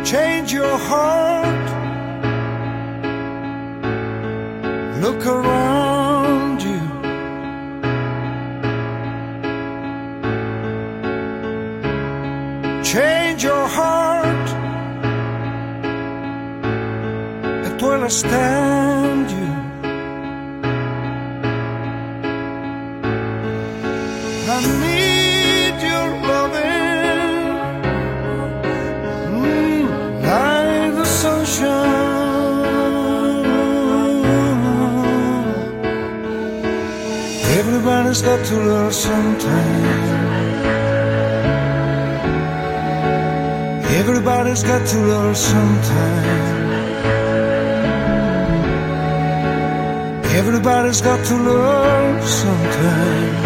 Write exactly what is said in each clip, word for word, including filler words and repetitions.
Change your heart. Look around you. Change your heart. It will understand you. I need your loving, mm, like the sunshine. Everybody's got to learn sometime. Everybody's got to learn sometime. Everybody's got to learn sometime.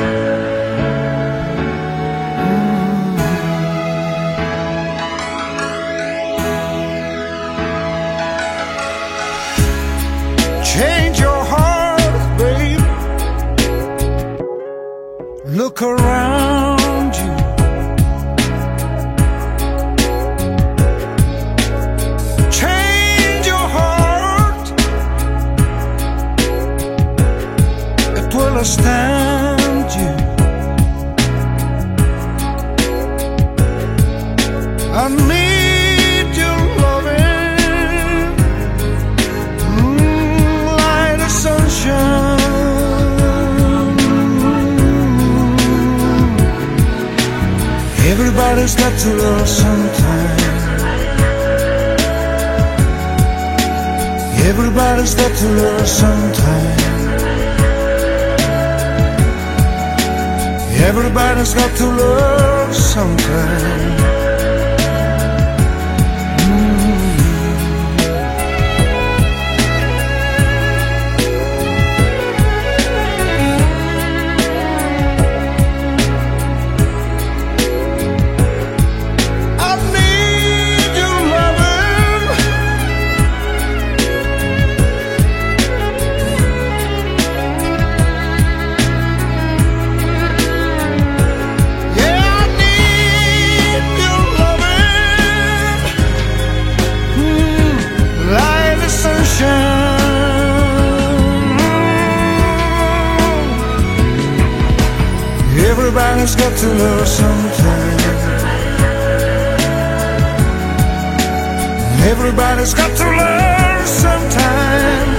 Change your heart, babe. Look around you. Change your heart. It will understand you. I need your loving, moonlight and sunshine. Everybody's got to learn sometime. Everybody's got to learn sometime. Everybody's got to learn sometime. Everybody's got to learn sometime. Everybody's got to learn sometime.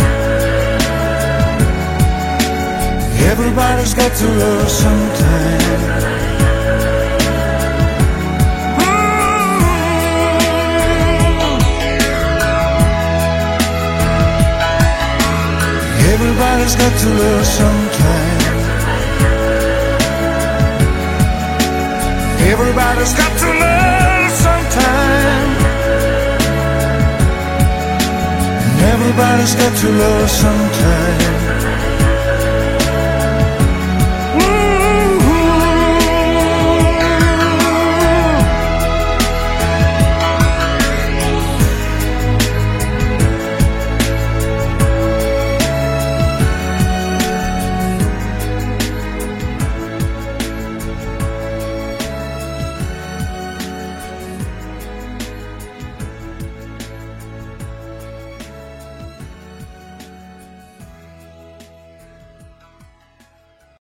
Everybody's got to learn sometime. Everybody's got to learn sometime. Everybody's got to learn sometime. Everybody's got to learn sometime.